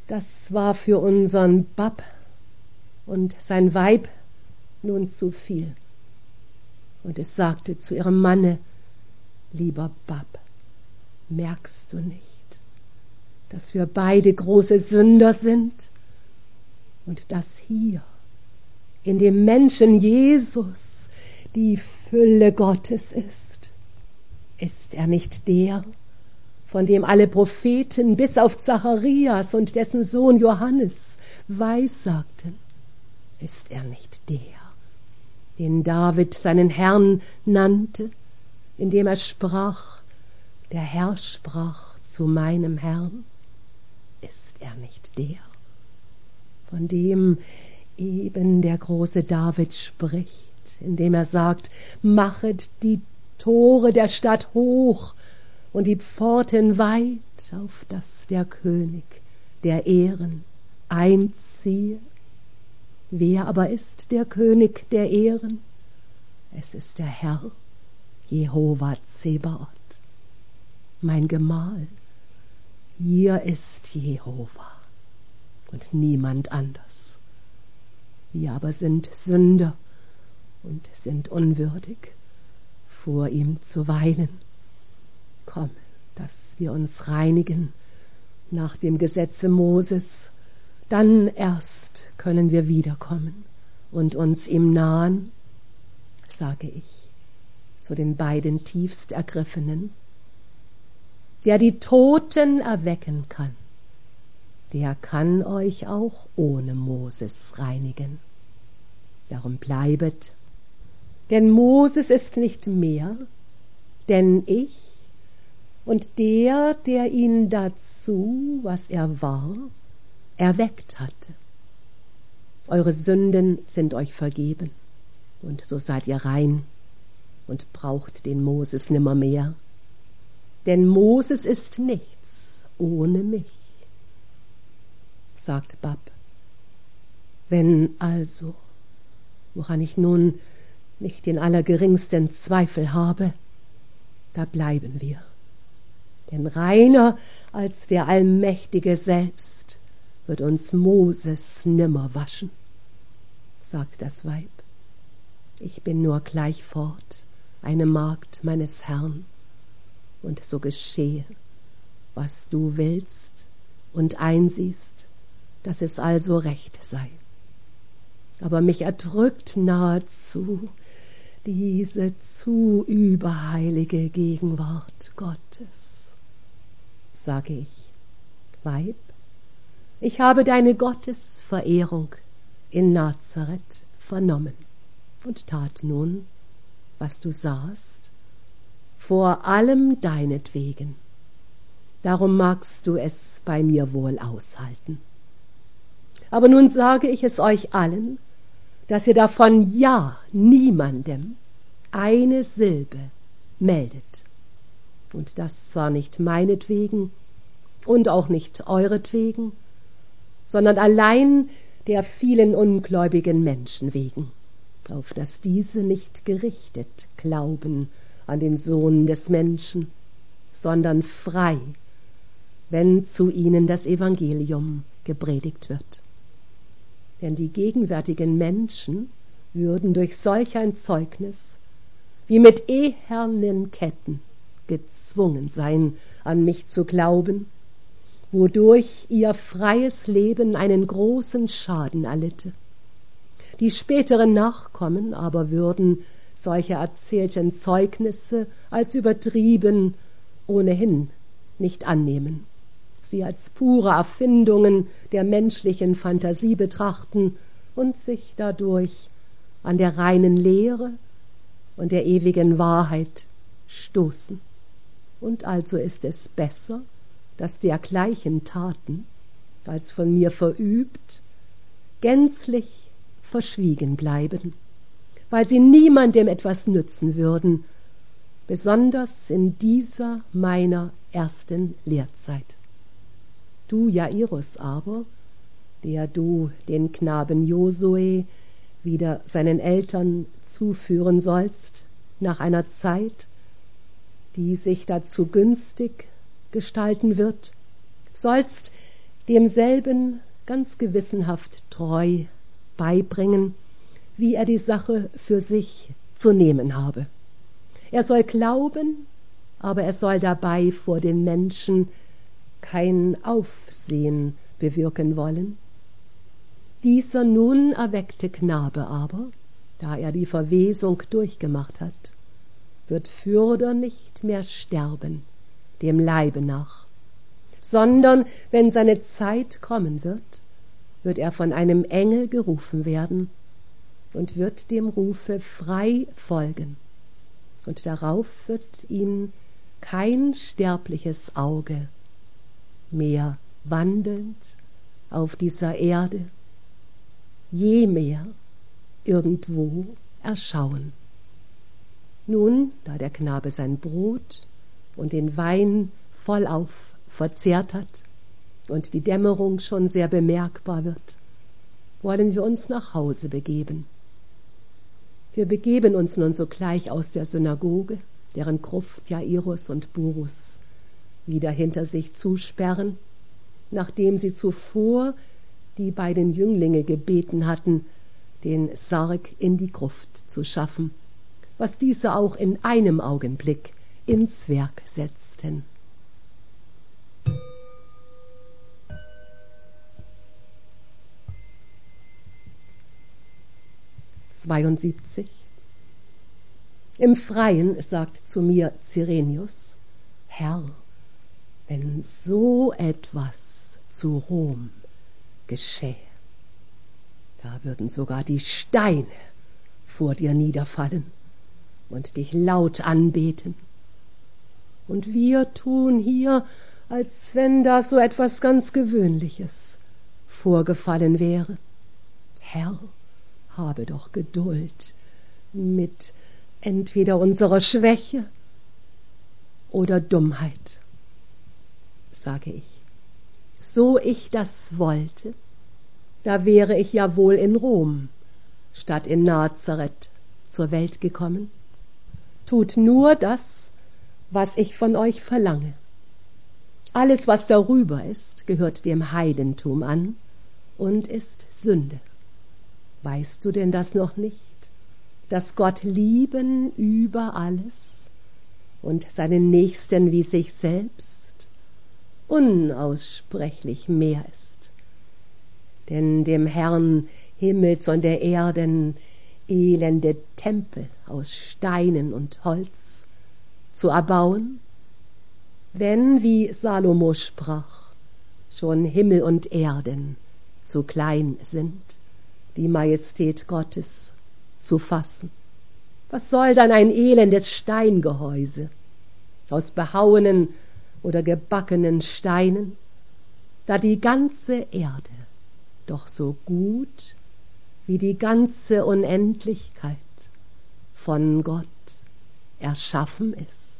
Das war für unseren Bab und sein Weib nun zu viel. Und es sagte zu ihrem Manne: Lieber Bab, merkst du nicht, dass wir beide große Sünder sind und dass hier in dem Menschen Jesus die Fülle Gottes ist? Ist er nicht der, von dem alle Propheten bis auf Zacharias und dessen Sohn Johannes weissagten? Ist er nicht der, den David seinen Herrn nannte, indem er sprach: Der Herr sprach zu meinem Herrn? Ist er nicht der, von dem eben der große David spricht, indem er sagt: Machet die Tore der Stadt hoch und die Pforten weit, auf dass der König der Ehren einziehe? Wer aber ist der König der Ehren? Es ist der Herr, Jehova Zebaoth. Mein Gemahl, hier ist Jehova und niemand anders. Wir aber sind Sünder und sind unwürdig, vor ihm zu weilen. Komm, dass wir uns reinigen nach dem Gesetze Moses, dann erst können wir wiederkommen und uns ihm nahen, sage ich zu den beiden tiefst Ergriffenen. Der die Toten erwecken kann, der kann euch auch ohne Moses reinigen. Darum bleibet, denn Moses ist nicht mehr, denn ich und der ihn dazu, was er war, erweckt hatte. Eure Sünden sind euch vergeben, und so seid ihr rein und braucht den Moses nimmermehr. Denn Moses ist nichts ohne mich, sagt Bab. Wenn also, woran ich nun nicht den allergeringsten Zweifel habe, da bleiben wir. Denn reiner als der Allmächtige selbst wird uns Moses nimmer waschen, sagt das Weib. Ich bin nur gleich fort, eine Magd meines Herrn, und so geschehe, was du willst und einsiehst, dass es also recht sei. Aber mich erdrückt nahezu diese zu überheilige Gegenwart Gottes. Sage ich: Weib, ich habe deine Gottesverehrung in Nazareth vernommen und tat nun, was du sahst, vor allem deinetwegen. Darum magst du es bei mir wohl aushalten. Aber nun sage ich es euch allen, dass ihr davon ja niemandem eine Silbe meldet. Und das zwar nicht meinetwegen und auch nicht euretwegen, sondern allein der vielen ungläubigen Menschen wegen, auf dass diese nicht gerichtet glauben an den Sohn des Menschen, sondern frei, wenn zu ihnen das Evangelium gepredigt wird. Denn die gegenwärtigen Menschen würden durch solch ein Zeugnis wie mit ehernen Ketten gezwungen sein, an mich zu glauben, wodurch ihr freies Leben einen großen Schaden erlitte. Die späteren Nachkommen aber würden solche erzählten Zeugnisse als übertrieben ohnehin nicht annehmen, sie als pure Erfindungen der menschlichen Fantasie betrachten und sich dadurch an der reinen Lehre und der ewigen Wahrheit stoßen. Und also ist es besser, dass dergleichen Taten, als von mir verübt, gänzlich verschwiegen bleiben, weil sie niemandem etwas nützen würden, besonders in dieser meiner ersten Lehrzeit. Du, Jairus aber, der du den Knaben Josue wieder seinen Eltern zuführen sollst, nach einer Zeit, die sich dazu günstig gestalten wird, sollst demselben ganz gewissenhaft treu beibringen, wie er die Sache für sich zu nehmen habe. Er soll glauben, aber er soll dabei vor den Menschen kein Aufsehen bewirken wollen. Dieser nun erweckte Knabe aber, da er die Verwesung durchgemacht hat, wird fürder nicht mehr sterben, dem Leibe nach, sondern wenn seine Zeit kommen wird er von einem Engel gerufen werden und wird dem Rufe frei folgen. Und darauf wird ihn kein sterbliches Auge mehr wandelnd auf dieser Erde je mehr irgendwo erschauen. Nun, da der Knabe sein Brot und den Wein vollauf verzehrt hat und die Dämmerung schon sehr bemerkbar wird, wollen wir uns nach Hause begeben. Wir begeben uns nun sogleich aus der Synagoge, deren Gruft Jairus und Burus wieder hinter sich zusperren, nachdem sie zuvor die beiden Jünglinge gebeten hatten, den Sarg in die Gruft zu schaffen, was diese auch in einem Augenblick ins Werk setzten. Im Freien sagt zu mir Cyrenius: Herr, wenn so etwas zu Rom geschähe, da würden sogar die Steine vor dir niederfallen und dich laut anbeten. Und wir tun hier, als wenn da so etwas ganz Gewöhnliches vorgefallen wäre. Herr, habe doch Geduld mit entweder unserer Schwäche oder Dummheit, sage ich. So ich das wollte, da wäre ich ja wohl in Rom statt in Nazareth zur Welt gekommen. Tut nur das, was ich von euch verlange. Alles, was darüber ist, gehört dem Heidentum an und ist Sünde. Weißt du denn das noch nicht, dass Gott lieben über alles und seinen Nächsten wie sich selbst unaussprechlich mehr ist? Denn dem Herrn Himmels und der Erden elende Tempel aus Steinen und Holz zu erbauen, wenn, wie Salomo sprach, schon Himmel und Erden zu klein sind, die Majestät Gottes zu fassen. Was soll dann ein elendes Steingehäuse aus behauenen oder gebackenen Steinen, da die ganze Erde doch so gut wie die ganze Unendlichkeit von Gott erschaffen ist?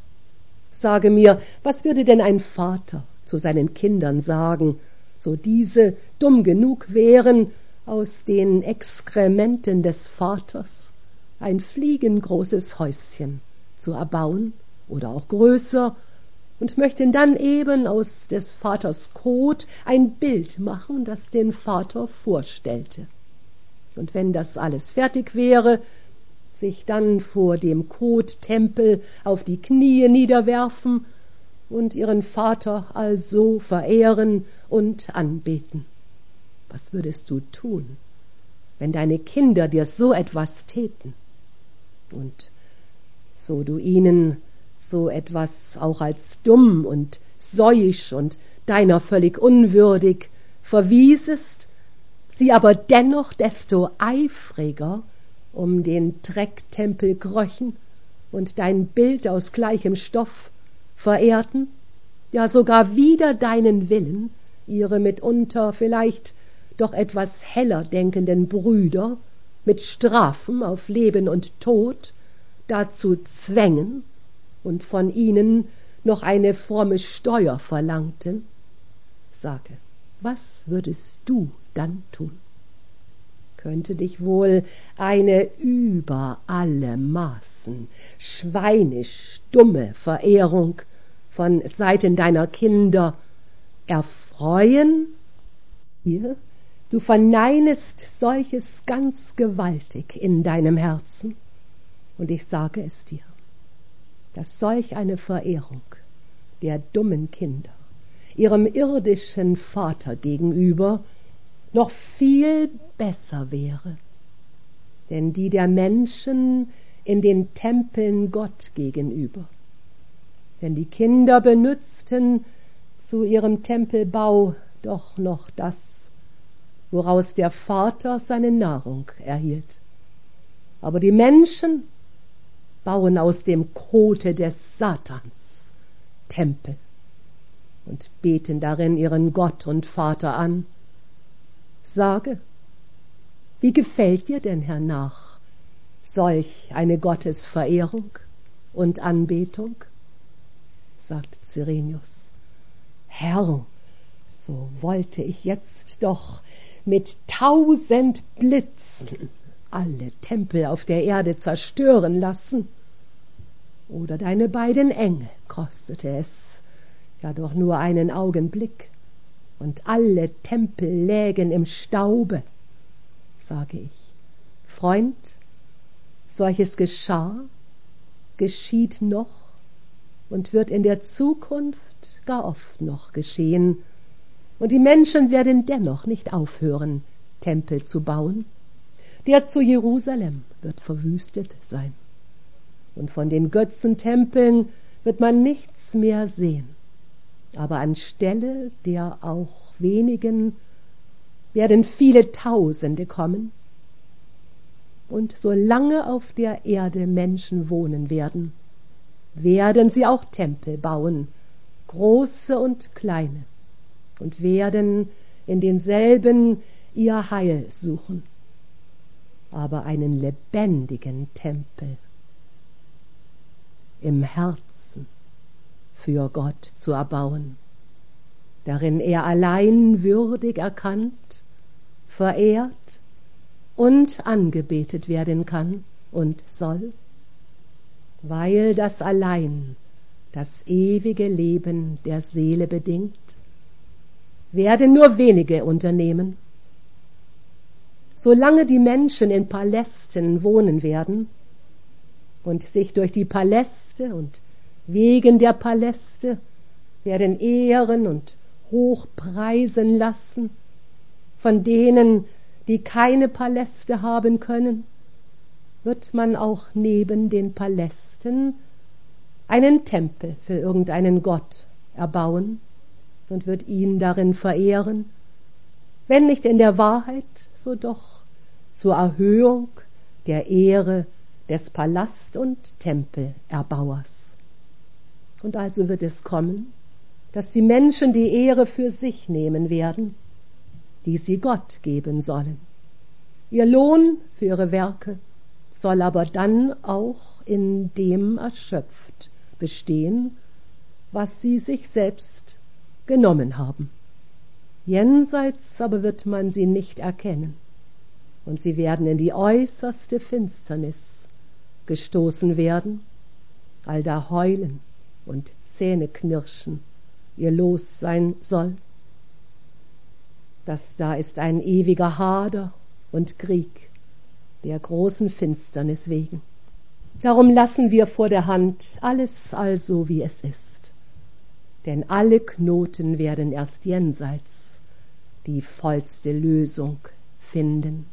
Sage mir, was würde denn ein Vater zu seinen Kindern sagen, so diese dumm genug wären, aus den Exkrementen des Vaters ein fliegengroßes Häuschen zu erbauen oder auch größer, und möchten dann eben aus des Vaters Kot ein Bild machen, das den Vater vorstellte. Und wenn das alles fertig wäre, sich dann vor dem Kottempel auf die Knie niederwerfen und ihren Vater also verehren und anbeten. Was würdest du tun, wenn deine Kinder dir so etwas täten? Und so du ihnen so etwas auch als dumm und säuisch und deiner völlig unwürdig verwiesest, sie aber dennoch desto eifriger um den Trecktempel gröchen und dein Bild aus gleichem Stoff verehrten, ja sogar wider deinen Willen ihre mitunter vielleicht doch etwas heller denkenden Brüder mit Strafen auf Leben und Tod dazu zwängen und von ihnen noch eine fromme Steuer verlangten? Sage, was würdest du dann tun? Könnte dich wohl eine über alle Maßen schweinisch dumme Verehrung von Seiten deiner Kinder erfreuen freuen? Hier, du verneinest solches ganz gewaltig in deinem Herzen. Und ich sage es dir, dass solch eine Verehrung der dummen Kinder ihrem irdischen Vater gegenüber noch viel besser wäre. Denn die der Menschen in den Tempeln Gott gegenüber. Denn die Kinder benützten zu ihrem Tempelbau doch noch das, woraus der Vater seine Nahrung erhielt. Aber die Menschen bauen aus dem Kote des Satans Tempel und beten darin ihren Gott und Vater an. Sage, wie gefällt dir denn hernach solch eine Gottesverehrung und Anbetung? Sagt Cyrenius. Herr, so wollte ich jetzt doch mit 1000 Blitzen alle Tempel auf der Erde zerstören lassen. Oder deine beiden Engel kostete es ja doch nur einen Augenblick, und alle Tempel lägen im Staube. Sage ich, Freund, solches geschah, geschieht noch und wird in der Zukunft gar oft noch geschehen, und die Menschen werden dennoch nicht aufhören, Tempel zu bauen. Der zu Jerusalem wird verwüstet sein, und von den Götzentempeln wird man nichts mehr sehen. Aber anstelle der auch wenigen werden viele Tausende kommen. Und solange auf der Erde Menschen wohnen werden, werden sie auch Tempel bauen, große und kleine, und werden in denselben ihr Heil suchen. Aber einen lebendigen Tempel im Herzen für Gott zu erbauen, darin er allein würdig erkannt, verehrt und angebetet werden kann und soll, weil das allein das ewige Leben der Seele bedingt, werden nur wenige unternehmen. Solange die Menschen in Palästen wohnen werden und sich durch die Paläste und wegen der Paläste werden ehren und hochpreisen lassen, von denen, die keine Paläste haben können, wird man auch neben den Palästen einen Tempel für irgendeinen Gott erbauen und wird ihn darin verehren, wenn nicht in der Wahrheit, so doch zur Erhöhung der Ehre des Palast- und Tempelerbauers. Und also wird es kommen, dass die Menschen die Ehre für sich nehmen werden, die sie Gott geben sollen. Ihr Lohn für ihre Werke soll aber dann auch in dem erschöpft bestehen, was sie sich selbst genommen haben. Jenseits aber wird man sie nicht erkennen, und sie werden in die äußerste Finsternis gestoßen werden, allda Heulen und Zähneknirschen ihr Los sein soll. Das da ist ein ewiger Hader und Krieg der großen Finsternis wegen. Darum lassen wir vor der Hand alles also, wie es ist, denn alle Knoten werden erst jenseits die vollste Lösung finden.